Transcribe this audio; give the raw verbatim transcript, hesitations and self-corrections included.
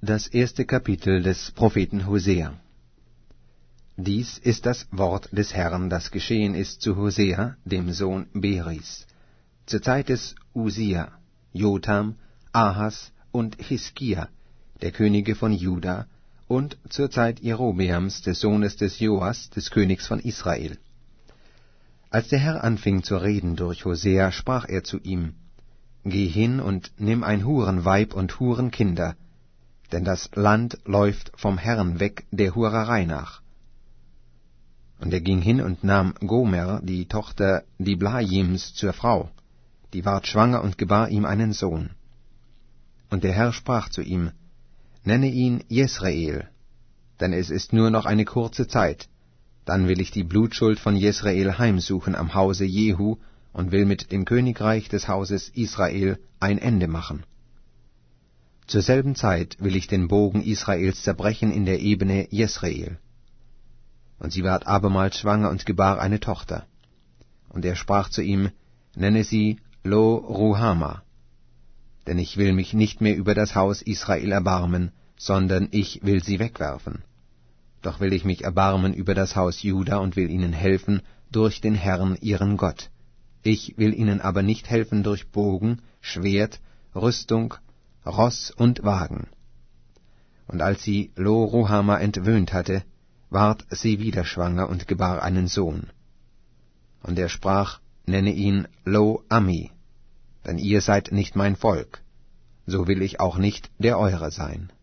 Das erste Kapitel des Propheten Hosea. Dies ist das Wort des Herrn, das geschehen ist zu Hosea, dem Sohn Beris, zur Zeit des Usia, Jotham, Ahas und Hiskia, der Könige von Juda, und zur Zeit Jerobeams, des Sohnes des Joas, des Königs von Israel. Als der Herr anfing zu reden durch Hosea, sprach er zu ihm: Geh hin und nimm ein Hurenweib und Hurenkinder, denn das Land läuft vom Herrn weg der Hurerei nach. Und er ging hin und nahm Gomer, die Tochter Diblajims, zur Frau, die ward schwanger und gebar ihm einen Sohn. Und der Herr sprach zu ihm: Nenne ihn Jesreel, denn es ist nur noch eine kurze Zeit, dann will ich die Blutschuld von Jesreel heimsuchen am Hause Jehu und will mit dem Königreich des Hauses Israel ein Ende machen. Zur selben Zeit will ich den Bogen Israels zerbrechen in der Ebene Jesreel. Und sie ward abermals schwanger und gebar eine Tochter. Und er sprach zu ihm: Nenne sie Lo-Ruhama, denn ich will mich nicht mehr über das Haus Israel erbarmen, sondern ich will sie wegwerfen. Doch will ich mich erbarmen über das Haus Juda und will ihnen helfen durch den Herrn ihren Gott. Ich will ihnen aber nicht helfen durch Bogen, Schwert, Rüstung, Ross und Wagen. Und als sie Lo-Ruhama entwöhnt hatte, ward sie wieder schwanger und gebar einen Sohn. Und er sprach: Nenne ihn Lo-Ammi, denn ihr seid nicht mein Volk, so will ich auch nicht der eure sein.